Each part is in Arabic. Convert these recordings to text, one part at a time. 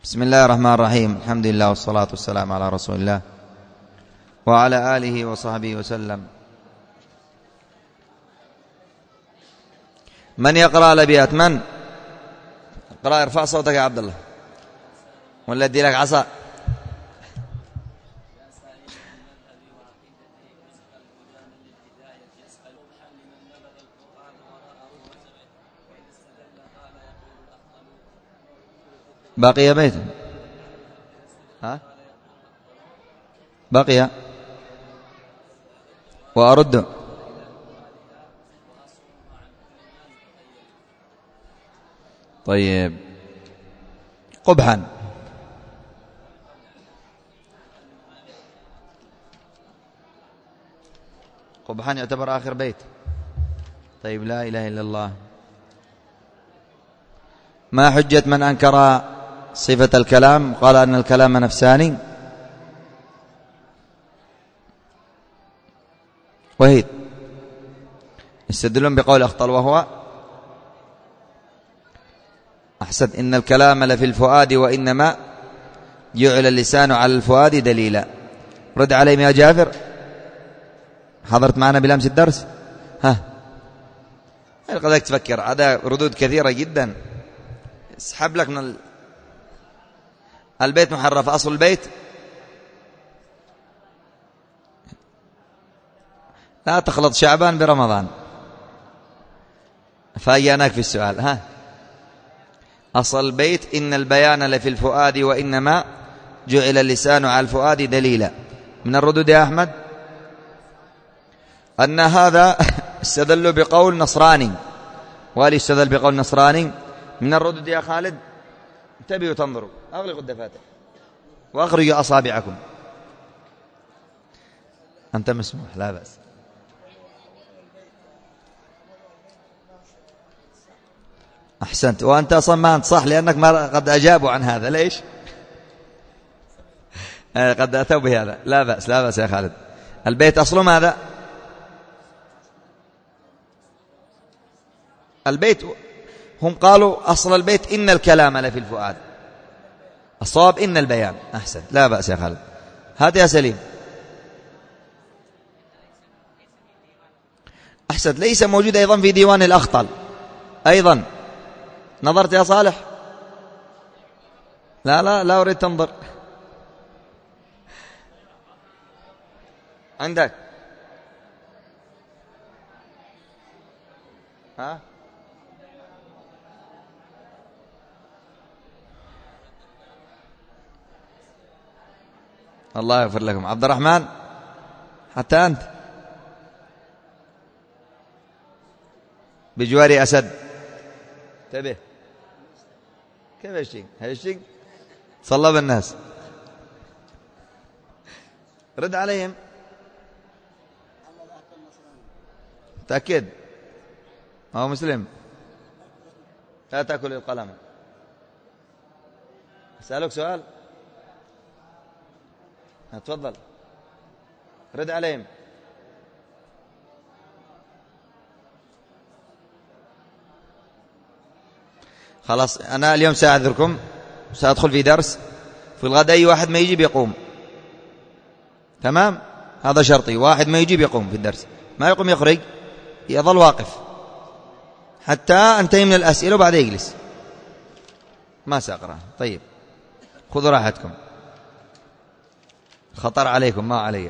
بسم الله الرحمن الرحيم. الحمد لله والصلاة والسلام على رسول الله وعلى آله وصحبه وسلم. من يقرأ الأبيات؟ من اقرأ؟ ارفع صوتك يا عبد الله ولا ادي لك عصا؟ بقي بيت بقي وأرد طيب قبحا قبحا يعتبر آخر بيت. طيب لا إله إلا الله. ما حجة من أنكر صفة الكلام قال أن الكلام نفساني؟ وهيد يستدلون بقول أخطل وهو أحسن إن الكلام لفي الفؤاد وإنما جعل اللسان على الفؤاد دليلا. رد عليهم يا جعفر، حضرت معنا بلامس الدرس؟ قدك تفكر، هذا ردود كثيرة جدا. اسحب لك من البيت محرف. أصل البيت لا تخلط شعبان برمضان، فأياناك في السؤال. أصل البيت إن البيان لفي الفؤاد وإنما جعل اللسان على الفؤاد دليلا. من الردود يا أحمد أن هذا استدل بقول نصراني. والي استدل بقول نصراني. من الردود يا خالد انتبهوا تنظروا، أغلقوا الدفاتر وأخرجوا أصابعكم. أنت مسموح لا بأس. أحسنت. وأنت أصلا ما أنت صح لأنك ما قد أجابوا عن هذا. ليش؟ قد أتوا بهذا. لا بأس لا بأس يا خالد. البيت أصله ماذا؟ البيت هم قالوا أصل البيت إن الكلام لفي الفؤاد، الصواب إن البيان. أحسن لا بأس يا خالد. هات يا سليم. أحسن. ليس موجود أيضا في ديوان الأخطل أيضا. نظرت يا صالح؟ لا أريد تنظر. عندك الله يغفر لكم. عبد الرحمن حتى أنت بجواري أسد. انتبه كيف هيشتق صلى بالناس. رد عليهم. تأكد هو مسلم. لا تأكل القلم. أسألك سؤال. تفضل رد عليهم. خلاص أنا اليوم سأعذركم، سأدخل في درس. في الغد أي واحد ما يجيب يقوم. تمام؟ هذا شرطي. واحد ما يجيب يقوم في الدرس، ما يقوم يخرج، يظل واقف حتى أنتهي من الأسئلة وبعد يجلس. ما سأقرأ. طيب خذوا راحتكم، خطر عليكم ما علي.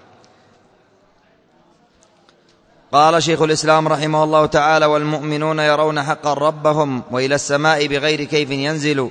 قال شيخ الإسلام رحمه الله تعالى: والمؤمنون يرون حقا ربهم وإلى السماء بغير كيف ينزل.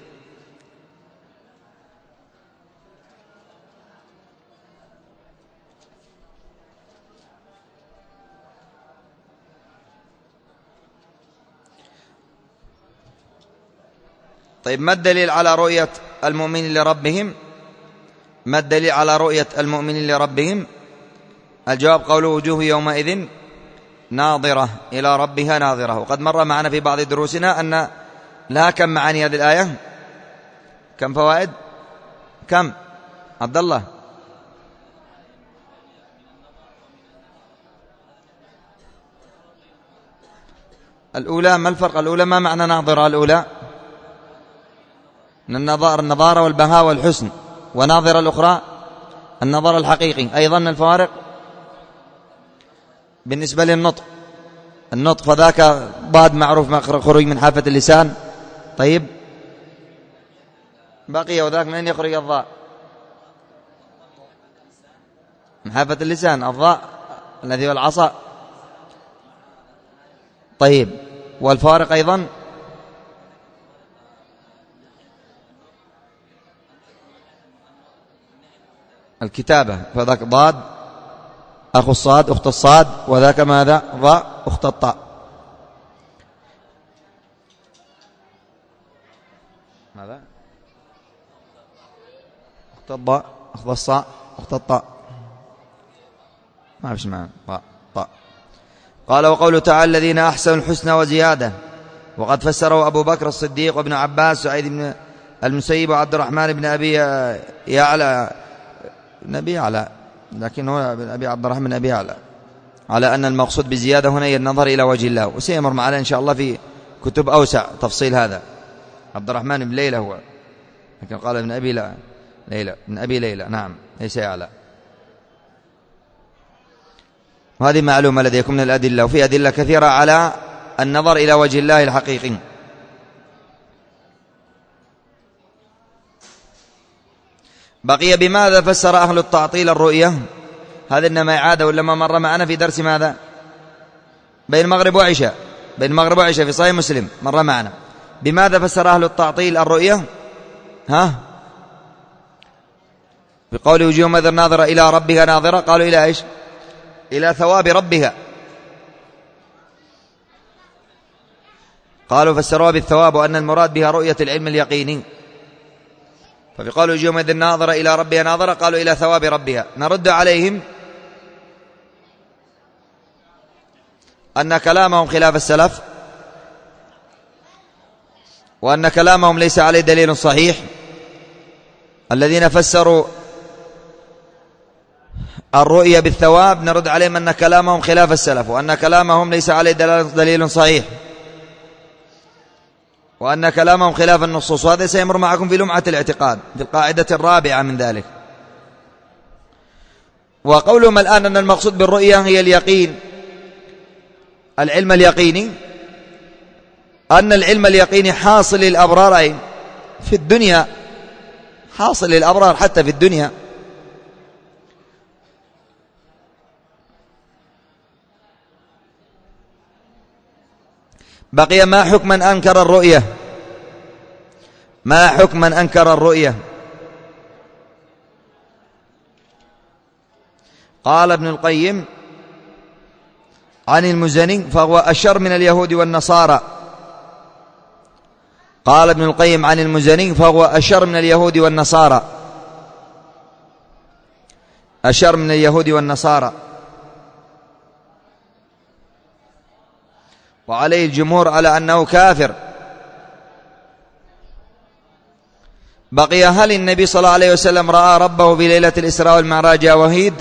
طيب ما الدليل على رؤية المؤمنين لربهم؟ ما الدليل على رؤية المؤمنين لربهم؟ الجواب قوله: وجوه يومئذ ناظرة إلى ربها ناظرة. وقد مر معنا في بعض دروسنا أن لها كم معاني هذه الآية؟ كم فوائد؟ كم عبد الله؟ الأولى ما الفرق؟ الأولى ما معنى ناظرة؟ الأولى النضارة والبهاء والحسن، وناظرة الأخرى النظر الحقيقي. أيضا الفوارق بالنسبة النطق فذاك ضاد معروف خروج من حافة اللسان. طيب بقي وذاك من أين يخرج الضاء؟ من حافة اللسان، الضاء الذي هو العصا. طيب والفارق أيضا الكتابة، فذاك ضاد أخو الصاد أخت الصاد، وذاك ماذا؟ ضاء أخت الطاء. ماذا؟ أخت الضاء أخت الصاء أخت الطاء، ما فيش معنى ضاء طاء. قال وقوله تعالى الذين أحسنوا الحسنى وزيادة، وقد فسره أبو بكر الصديق وابن عباس سعيد بن المسيب وعبد الرحمن بن أبي يعلى لكن هو بن أبي عبد الرحمن بن أبي يعلى على أن المقصود بزيادة هنا هي النظر إلى وجه الله، وسيمر معنا إن شاء الله في كتب أوسع تفصيل هذا. عبد الرحمن بن ليلى هو، لكن قال ابن أبي ليلى بن أبي ليلى، نعم ليس يعلى. وهذه معلومة لديكم من الأدلة، وفي أدلة كثيرة على النظر إلى وجه الله الحقيقي. بقي بماذا فسر أهل التعطيل الرؤية؟ هذا إنما إعادة ولا ما مر معنا في درس ماذا؟ بين المغرب وعشاء في صحيح مسلم مر معنا. بماذا فسر أهل التعطيل الرؤية؟ بقول وجوه يومئذ ناظرة إلى ربها ناظرة، قالوا إلى إيش؟ إلى ثواب ربها، قالوا فسروها بالثواب، وأن المراد بها رؤية العلم اليقيني. ففي قالوا وجوه يومئذ ناظرة إلى ربها ناظرة قالوا إلى ثواب ربها. نرد عليهم أن كلامهم خلاف السلف، وأن كلامهم ليس عليه دليل صحيح. الذين فسروا الرؤية بالثواب نرد عليهم أن كلامهم خلاف السلف، وأن كلامهم ليس عليه دليل صحيح، وأن كلامهم خلاف النصوص. وهذا سيمر معكم في لمعة الاعتقاد في القاعدة الرابعة من ذلك. وقولهم الآن أن المقصود بالرؤية هي اليقين، العلم اليقيني، أن العلم اليقيني حاصل للأبرار في الدنيا، حاصل للأبرار حتى في الدنيا. بقي ما حكم من أنكر الرؤية؟ ما حكم من أنكر الرؤية؟ قال ابن القيم عن المزني فهو أشر من اليهود والنصارى. قال ابن القيم عن المزني فهو أشر من اليهود والنصارى، أشر من اليهود والنصارى. وعليه الجمهور على أنه كافر. بقي هل النبي صلى الله عليه وسلم رأى ربه في ليلة الإسراء والمعراج يا وهيد؟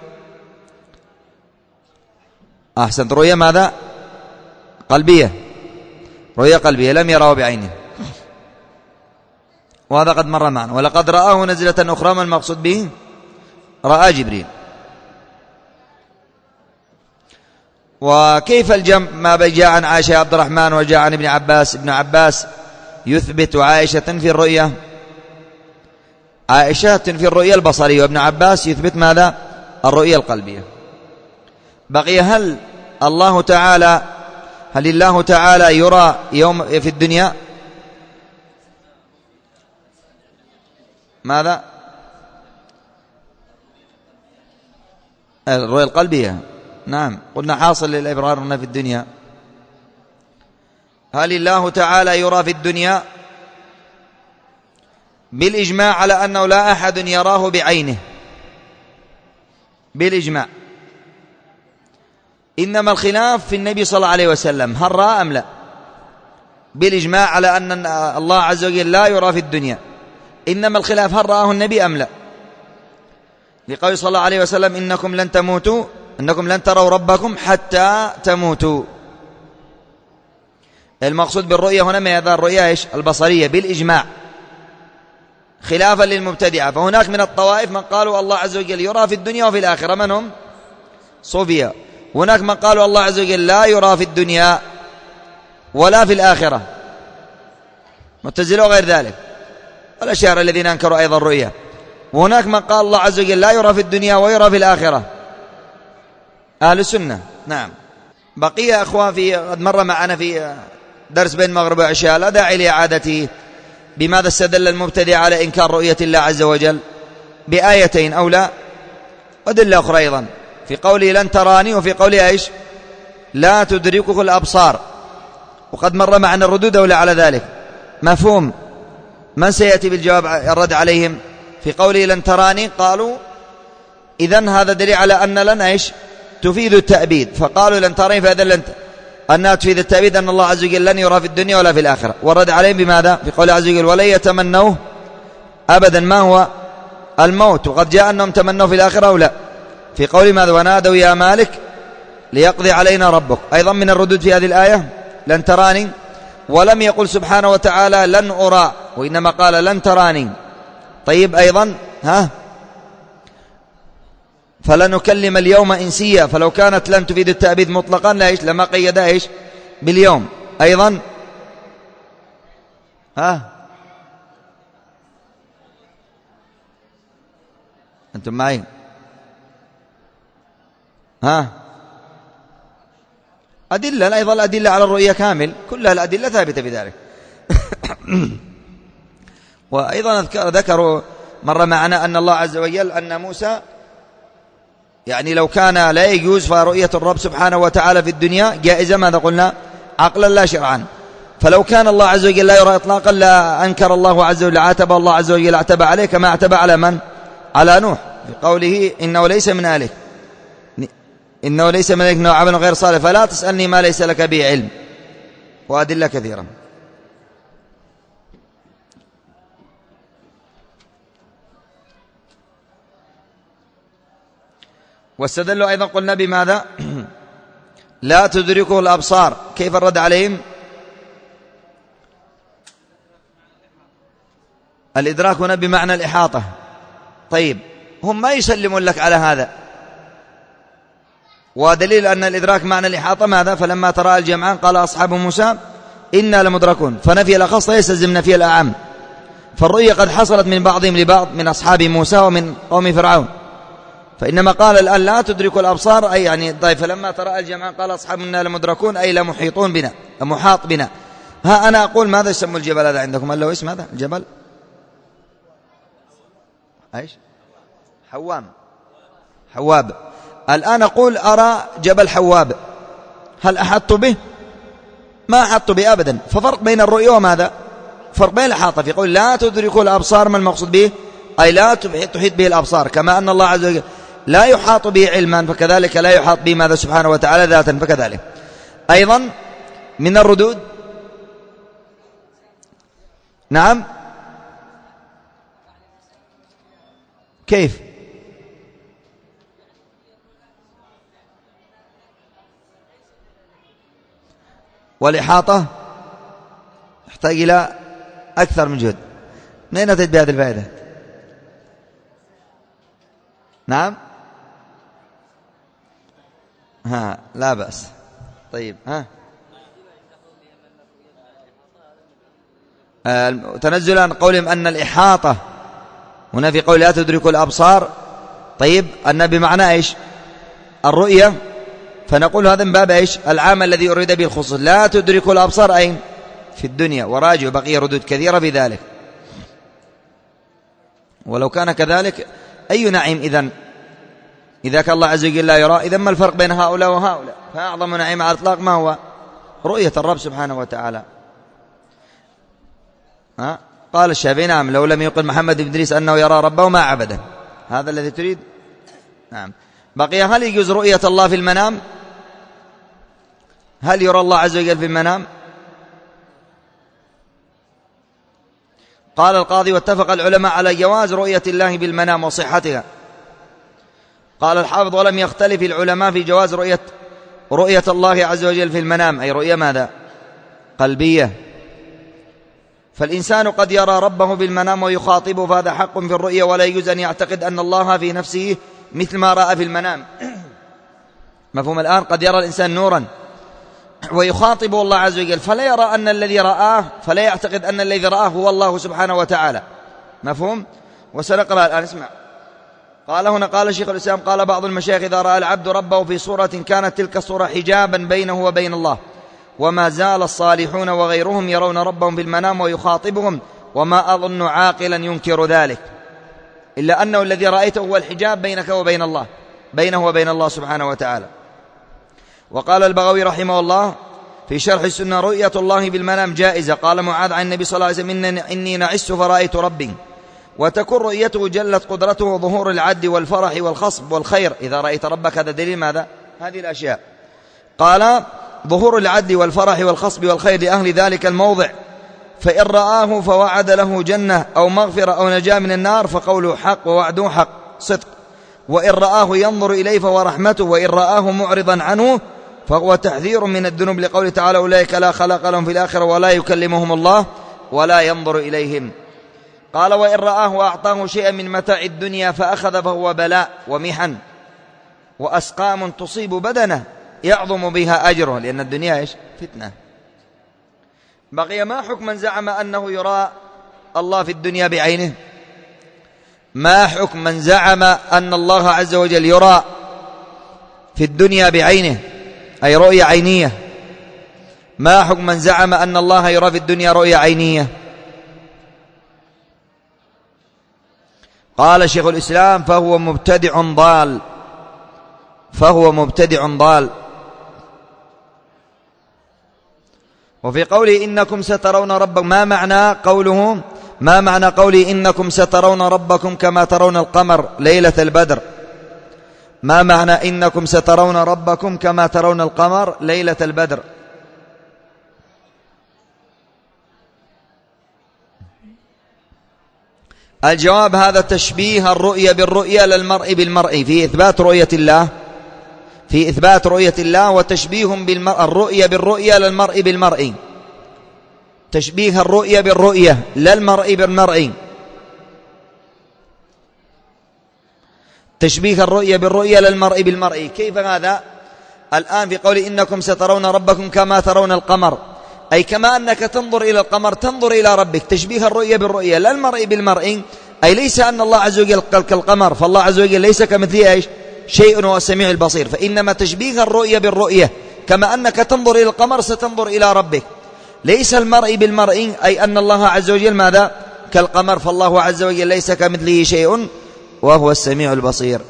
أحسنت. رؤية ماذا؟ قلبية، رؤية قلبية، لم يراه بعينه، وهذا قد مر معنا. ولقد رآه نزلة أخرى، ما المقصود به؟ رأى جبريل. وكيف الجمع ما جاء عن عائشة عبد الرحمن وجاء عن ابن عباس؟ ابن عباس يثبت عائشة في الرؤية، عائشة في الرؤية البصرية، وابن عباس يثبت ماذا؟ الرؤية القلبية. بقي هل الله تعالى يرى يوم في الدنيا؟ ماذا؟ الرؤية القلبية، نعم قلنا حاصل للإبرار في الدنيا. هل الله تعالى يرى في الدنيا؟ بالإجماع على أنه لا أحد يراه بعينه، بالإجماع. إنما الخلاف في النبي صلى الله عليه وسلم، هل رأى أم لا؟ بالإجماع على أن الله عز وجل لا يرى في الدنيا، إنما الخلاف هل رآه النبي أم لا؟ لقول صلى الله عليه وسلم إنكم لن تموتوا، إنكم لن تروا ربكم حتى تموتوا. المقصود بالرؤية هنا ماذا؟ الرؤية إيش؟ البصرية بالإجماع. خلافا للمبتدعة. فهناك من الطوائف من قالوا الله عز وجل يرى في الدنيا وفي الآخرة، من هم؟ صوفية. هناك من قالوا الله عز وجل لا يرى في الدنيا ولا في الآخرة، معتزلة وغير ذلك، والأشاعرة الذين أنكروا أيضا الرؤية. وهناك من قال الله عز وجل لا يرى في الدنيا ويرى في الآخرة، أهل السنة. نعم. بقي أخوان قد مر معنا في درس بين المغرب والعشاء، لا داعي لإعادته. بماذا استدل المبتدع على إنكار رؤية الله عز وجل؟ بآيتين أو لا، ودل أخرى أيضا في قوله لن تراني، وفي قوله إيش؟ لا تدركه الأبصار. وقد مر معنا الردود أو لا على ذلك. مفهوم؟ من سيأتي بالجواب الرد عليهم؟ في قوله لن تراني قالوا إذن هذا دليل على أن لن إيش؟ تفيد التأبيد، فقالوا لن تراني فإذا لن أنها تفيد التأبيد، أن الله عز وجل لن يرى في الدنيا ولا في الآخرة. ورد عليهم بماذا؟ في قوله عز وجل ولن يتمنوه أبدا، ما هو الموت، وقد جاء أنهم تمنوا في الآخرة أو لا. في قول ماذا؟ ونادوا يا مالك ليقضي علينا ربك. أيضا من الردود في هذه الآية لن تراني، ولم يقل سبحانه وتعالى لن أرى، وإنما قال لن تراني. طيب أيضا فلنكلم اليوم إنسيا، فلو كانت لن تفيد التأبيد مطلقا لا إيش؟ لما قيدها إيش؟ باليوم. أيضا أنتم معي؟ أدلة أيضا، الأدلة على الرؤية كامل، كلها الأدلة ثابتة بذلك. وأيضا ذكروا مر معنا أن الله عز وجل أن موسى يعني لو كان لا يجوز فرؤية الرب سبحانه وتعالى في الدنيا جائزة، ماذا قلنا؟ عقلا لا شرعا. فلو كان الله عز وجل لا يرى إطلاقا لا أنكر الله عز وجل، عاتب الله عز وجل، اعتبى عليه كما اعتبى على من؟ على نوح في قوله إنه ليس من أهلك، إنه ليس من أهلك إنه عمل غير صالح فلا تسألني ما ليس لك به علم، وأدلة كثيرة. واستدلوا أيضا قلنا بماذا؟ لا تدركه الأبصار. كيف الرد عليهم؟ الإدراك هنا بمعنى الإحاطة. طيب هم ما يسلمون لك على هذا، ودليل أن الإدراك معنى الإحاطة ماذا؟ فلما ترى الجمعان قال أصحاب موسى إنا لمدركون، فنفي الأخص يستلزم نفي الأعم. فالرؤية قد حصلت من بعضهم لبعض من أصحاب موسى ومن قوم فرعون، فإنما قال الآن لا تدرك الأبصار، أي يعني طيب فلما ترى الجمعان قال أصحابنا لمدركون، أي لمحيطون بنا، محاط بنا. ها أنا أقول ماذا يسمى الجبل هذا عندكم؟ هل له اسم هذا الجبل؟ ايش؟ حواب. الآن أقول أرى جبل حواب، هل أحط به؟ ما أحط به أبدا. ففرق بين الرؤية وماذا؟ فرق بين الإحاطة. في قول لا تدرك الأبصار، ما المقصود به؟ أي لا تحيط به الأبصار، كما أن الله عز وجل لا يحاط به علما، فكذلك لا يحاط به ماذا سبحانه وتعالى ذاتا، فكذلك. أيضا من الردود نعم كيف؟ والإحاطة يحتاج إلى أكثر من جهد. من أتيت بهذه الفائدة؟ نعم لا بأس. طيب تنزل عن قولهم أن الإحاطة هنا في قول لا تدرك الأبصار، طيب أن بمعنى إيش؟ الرؤية، فنقول هذا من باب إيش؟ العام الذي أريد به الخصوص. لا تدرك الأبصار أين؟ في الدنيا. وراجع بقي ردود كثيرة في ذلك. ولو كان كذلك أي نعيم إذن؟ إذا كان الله عز وجل لا يرى، إذن ما الفرق بين هؤلاء وهؤلاء؟ فأعظم نعيم على الإطلاق ما هو؟ رؤية الرب سبحانه وتعالى. قال الشافعي نعم لو لم يقل محمد بن إدريس أنه يرى ربه ما عبده. هذا الذي تريد؟ نعم. بقي هل يجوز رؤية الله في المنام؟ هل يرى الله عز وجل في المنام؟ قال القاضي واتفق العلماء على جواز رؤية الله بالمنام وصحتها. قال الحافظ ولم يختلف العلماء في جواز رؤية الله عز وجل في المنام، أي رؤية ماذا؟ قلبية. فالإنسان قد يرى ربه بالمنام ويخاطبه، فهذا حق في الرؤية، ولا يجوز أن يعتقد أن الله في نفسه مثل ما رأى في المنام. مفهوم الآن؟ قد يرى الإنسان نورا ويخاطبه الله عز وجل، فلا يرى أن الذي رآه، فلا يعتقد أن الذي رآه هو الله سبحانه وتعالى. مفهوم؟ وسنقرأ الآن، اسمع. قال هنا، قال شيخ الإسلام: قال بعض المشايخ: إذا رأى العبد ربه في صورة كانت تلك الصورة حجابا بينه وبين الله، وما زال الصالحون وغيرهم يرون ربهم بالمنام ويخاطبهم، وما أظن عاقلا ينكر ذلك، إلا أنه الذي رأيته هو الحجاب بينك وبين الله، بينه وبين الله سبحانه وتعالى. وقال البغوي رحمه الله في شرح السنة: رؤية الله بالمنام جائزة. قال معاذ عن النبي صلى الله عليه وسلم: إني نعست فرأيت ربي. وتكون رؤيته جلت قدرته ظهور العد والفرح والخصب والخير. إذا رأيت ربك، هذا دليل ماذا؟ هذه الأشياء. قال: ظهور العد والفرح والخصب والخير لأهل ذلك الموضع، فإن رآه فوعد له جنة أو مغفرة أو نجاة من النار، فقوله حق ووعده حق صدق. وإن رآه ينظر إليه فهو رحمته، وإن رآه معرضا عنه فهو تحذير من الذنوب، لقوله تعالى: أولئك لا خلاق لهم في الآخرة ولا يكلمهم الله ولا ينظر إليهم. قال: وإن رآه وأعطاه شيئا من متاع الدنيا فأخذ، فهو بلاء ومحن وأسقام تصيب بدنه يعظم بها أجره، لأن الدنيا إيش؟ فتنة. بقي: ما حكم من زعم أنه يرى الله في الدنيا بعينه؟ ما حكم من زعم أن الله عز وجل يرى في الدنيا بعينه، أي رؤية عينية؟ ما حكم من زعم أن الله يرى في الدنيا رؤية عينية؟ قال شيخ الإسلام: فهو مبتدع ضال، فهو مبتدع ضال. وفي قوله: إنكم سترون ربكم، ما معنى قوله؟ ما معنى قوله: إنكم سترون ربكم كما ترون القمر ليلة البدر؟ ما معنى إنكم سترون ربكم كما ترون القمر ليلة البدر؟ الجواب: هذا تشبيه الرؤية بالرؤية للمرء بالمرء في إثبات رؤية الله، في إثبات رؤية الله، وتشبيه الرؤية بالرؤية للمرء بالمرء، تشبيه الرؤية بالرؤية للمرء بالمرء، تشبيه الرؤية بالرؤية للمرء بالمرء. كيف هذا؟ الآن في قول إنكم سترون ربكم كما ترون القمر، أي كما أنك تنظر إلى القمر تنظر إلى ربك، تشبيه الرؤية بالرؤية للمرء بالمرء، أي ليس أن الله عز وجل كالقمر، فالله عز وجل ليس كمثله إيش؟ شيء، هو السميع البصير. فإنما تشبيه الرؤية بالرؤية، كما أنك تنظر إلى القمر ستنظر إلى ربك، ليس المرء بالمرء، أي أن الله عز وجل ماذا؟ كالقمر، فالله عز وجل ليس كمثله شيء وهو السميع البصير.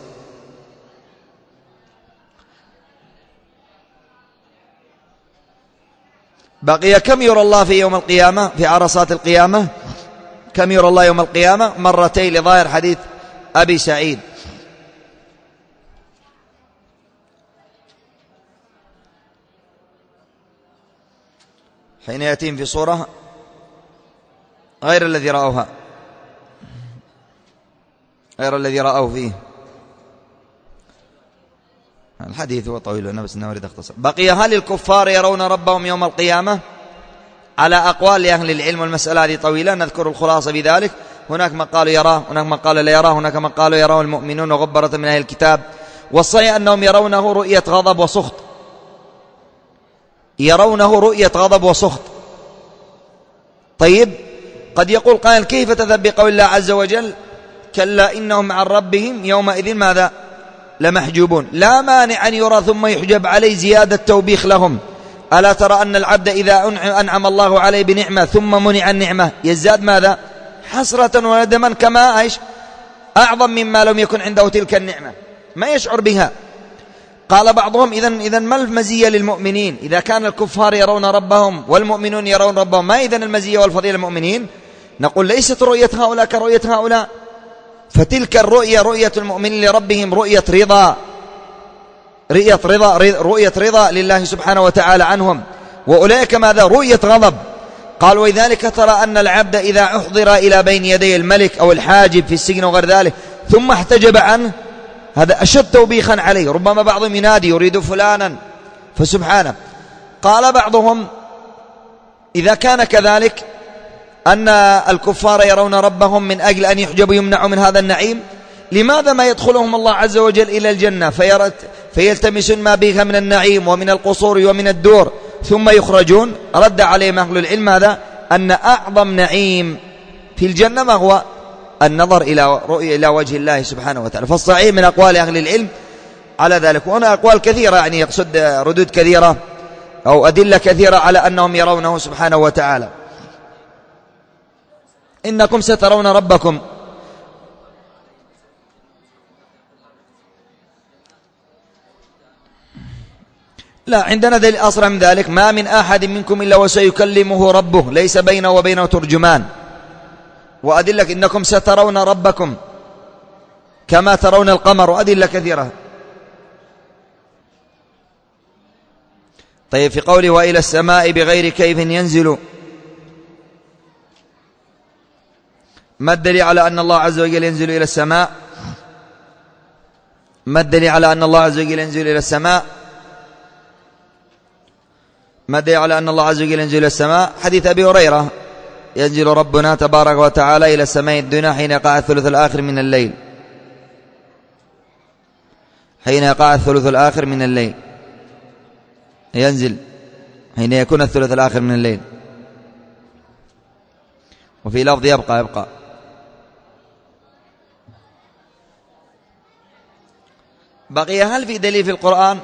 بقي: كم يرى الله في يوم القيامة، في عرصات القيامة؟ كم يرى الله يوم القيامة؟ مرتين، لظاهر حديث أبي سعيد. حين يأتيهم في صورة غير الذي رأوها، غير الذي رأوه فيه. الحديث هو طويل، أنا بس نريد أختصر. بقي: هل الكفار يرون ربهم يوم القيامة؟ على أقوال لأهل العلم، والمسألة هذه طويلة، نذكر الخلاصة بذلك. هناك من قالوا يراه، هناك من قالوا لا يراه، هناك من قالوا يراه المؤمنون وغبرة من أهل الكتاب. والصحيح أنهم يرونه رؤية غضب وسخط، يرونه رؤية غضب وسخط. طيب، قد يقول قائل: كيف تذهب بقول الله عز وجل: كلا إنهم عن ربهم يومئذ ماذا؟ لمحجوبون؟ لا مانع أن يرى ثم يحجب عليه، زيادة توبيخ لهم. ألا ترى أن العبد إذا أنعم الله عليه بنعمة ثم منع النعمة يزداد ماذا؟ حسرة وندما، كما إيش؟ أعظم مما لم يكن عنده تلك النعمة، ما يشعر بها. قال بعضهم: إذن ما المزية للمؤمنين إذا كان الكفار يرون ربهم والمؤمنون يرون ربهم؟ ما إذن المزية والفضيلة للمؤمنين؟ نقول: ليست رؤية هؤلاء كرؤية هؤلاء، فتلك الرؤية رؤية المؤمنين لربهم رؤية رضا، رؤية رضا لله سبحانه وتعالى عنهم، وأولئك ماذا؟ رؤية غضب. قال: ولذلك ترى أن العبد إذا أحضر إلى بين يدي الملك أو الحاجب في السجن وغير ذلك ثم احتجب عنه، هذا أشد توبيخا عليه. ربما بعضهم ينادي يريد فلانا، فسبحانه. قال بعضهم: إذا كان كذلك أن الكفار يرون ربهم من أجل أن يحجبوا يمنعوا من هذا النعيم، لماذا ما يدخلهم الله عز وجل إلى الجنة فيلتمسون ما بها من النعيم ومن القصور ومن الدور ثم يخرجون؟ رد عليهم أهل العلم هذا، أن أعظم نعيم في الجنة ما هو؟ النظر إلى وجه الله سبحانه وتعالى. فالصحيح من أقوال أهل العلم على ذلك. وهنا أقوال كثيرة، يعني يقصد ردود كثيرة أو أدلة كثيرة على أنهم يرونه سبحانه وتعالى. إنكم سترون ربكم. لا، عندنا دليل أصرح من ذلك: ما من أحد منكم إلا وسيكلمه ربه ليس بينه وبينه ترجمان. وأدلة إنكم سترون ربكم كما ترون القمر، وأدلة كثيرة. طيب، في قوله وإلى السماء بغير كيف ينزل، ما الدليل على أن الله عز وجل ينزل إلى السماء؟ ما الدليل على أن الله عز وجل ينزل إلى السماء؟ ما الدليل على أن الله عز وجل ينزل إلى السماء؟ حديث أبي هريرة: ينزل ربنا تبارك وتعالى إلى السماء الدنيا حين يقع الثلث الآخر من الليل. حين يقع الثلث الآخر من الليل ينزل، حين يكون الثلث الآخر من الليل. وفي لفظ يبقى. بقي: هل في دليل في القرآن؟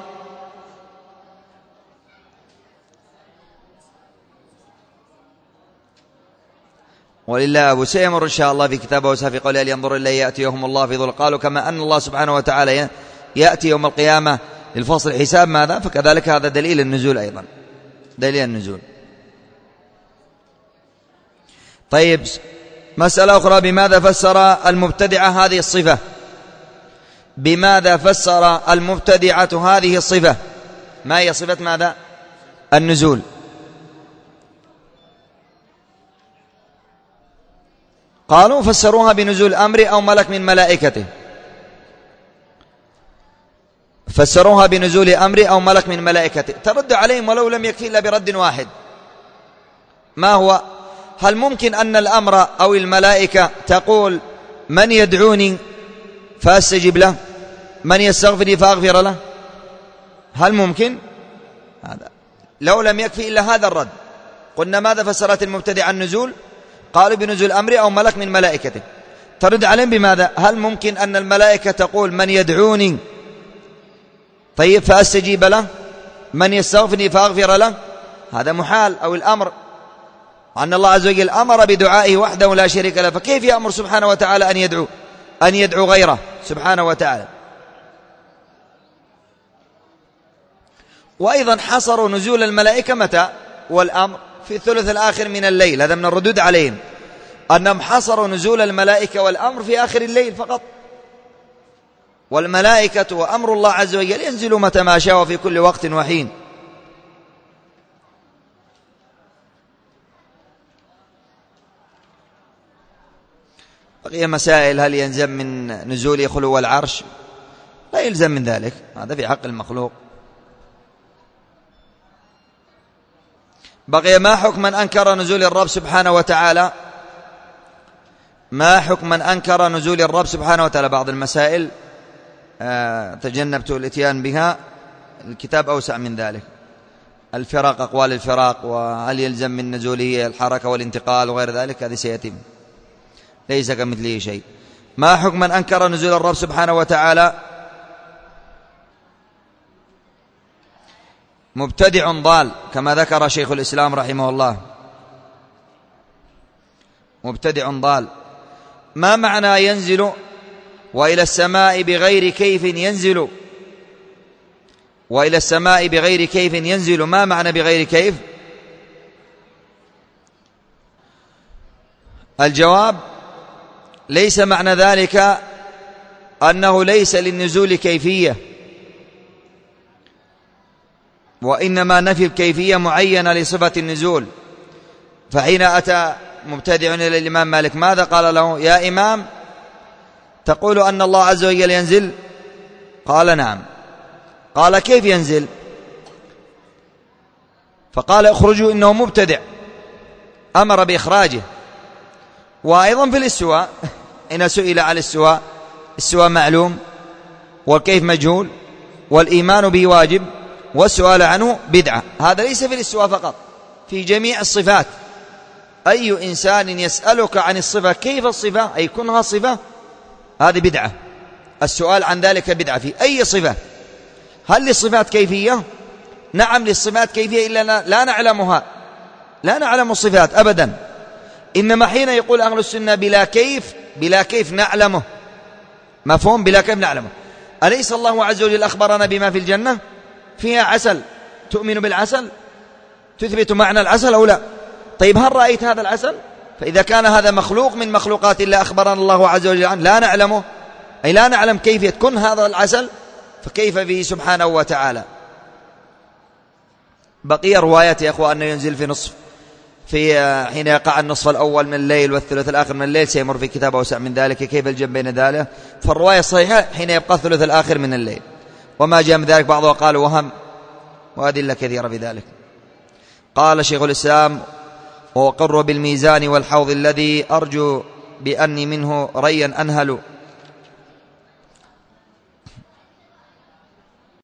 ولله أبو سيمر إن شاء الله في كتابه وسافي قوله: هل ينظر إلا يأتيهم الله في ظل. قالوا كما أن الله سبحانه وتعالى يأتي يوم القيامة للفصل الحساب ماذا، فكذلك هذا دليل النزول أيضا، دليل النزول. طيب، مسألة أخرى: بماذا فسر المبتدعة هذه الصفة؟ بماذا فسر المبتدعة هذه الصفة؟ ما هي صفة ماذا؟ النزول. قالوا فسروها بنزول أمر أو ملك من ملائكته. فسروها بنزول أمر أو ملك من ملائكته. ترد عليهم ولو لم يكفي إلا برد واحد. ما هو؟ هل ممكن أن الأمر أو الملائكة تقول من يدعوني فأستجب له، من يستغفرني فأغفر له؟ هل ممكن؟ هذا لو لم يكفي إلا هذا الرد. قلنا ماذا فسرت المبتدع النزول؟ قالوا بنزول أمر أو ملك من ملائكته. ترد عليهم بماذا؟ هل ممكن أن الملائكة تقول من يدعوني طيب فأستجيب له، من يستغفرني فأغفر له؟ هذا محال. أو الأمر أن الله عز وجل أمر بدعائه وحده لا شريك له، فكيف يأمر سبحانه وتعالى أن يدعو غيره سبحانه وتعالى؟ وأيضا حصروا نزول الملائكة متى؟ والأمر في الثلث الآخر من الليل. هذا من الردود عليهم، أنهم حصروا نزول الملائكة والأمر في آخر الليل فقط. والملائكة وأمر الله عز وجل ينزل متى ما شاء وفي كل وقت وحين. بقي مسائل: هل يلزم من نزول خلو العرش؟ لا يلزم من ذلك، هذا في حق المخلوق. بقي: ما حكم من أنكر نزول الرب سبحانه وتعالى؟ ما حكم من أنكر نزول الرب سبحانه وتعالى؟ بعض المسائل تجنبت الاتيان بها، الكتاب أوسع من ذلك. الفرق، أقوال الفرق، وهل يلزم من نزوله الحركة والانتقال وغير ذلك، هذه سيتم، ليس كمثله شيء. ما حكم من أنكر نزول الرب سبحانه وتعالى؟ مبتدع ضال كما ذكر شيخ الإسلام رحمه الله، مبتدع ضال. ما معنى ينزل وإلى السماء بغير كيف ينزل؟ وإلى السماء بغير كيف ينزل، ما معنى بغير كيف؟ الجواب: ليس معنى ذلك أنه ليس للنزول كيفية، وإنما نفي الكيفية معينة لصفة النزول. فحين أتى مبتدع إلى الإمام مالك ماذا قال له؟ يا إمام، تقول أن الله عز وجل ينزل؟ قال نعم. قال كيف ينزل؟ فقال اخرجوا إنه مبتدع، أمر بإخراجه. وأيضا في الاستواء إن سئل على الاستواء، السواء معلوم والكيف مجهول والإيمان به واجب والسؤال عنه بدعة. هذا ليس في الاستواء فقط، في جميع الصفات. أي إنسان يسألك عن الصفة كيف الصفة أي كونها صفة، هذه بدعة. السؤال عن ذلك بدعة في أي صفة. هل للصفات كيفية؟ نعم للصفات كيفية، إلا لا نعلمها، لا نعلم الصفات أبدا. إنما حين يقول أهل السنة بلا كيف نعلمه، مفهوم بلا كيف نعلمه. أليس الله عز وجل أخبرنا بما في الجنة فيها عسل؟ تؤمن بالعسل؟ تثبت معنى العسل أو لا؟ طيب هل رأيت هذا العسل؟ فإذا كان هذا مخلوق من مخلوقات الله أخبرنا الله عز وجل عنه لا نعلمه، أي لا نعلم كيفية كن هذا العسل، فكيف به سبحانه وتعالى. بقي روايات يا أخوة أنه ينزل في حين يقع النصف الأول من الليل والثلث الآخر من الليل، سيمر في كتاب أوسع من ذلك كيف الجمع بين ذلك. فالرواية الصحيحة حين يبقى الثلث الآخر من الليل، وما جاء من ذلك بعضها قال وهم، وأدلة كثيرة في ذلك. قال شيخ الإسلام: وأقر بالميزان والحوض الذي أرجو بأني منه ريا أنهل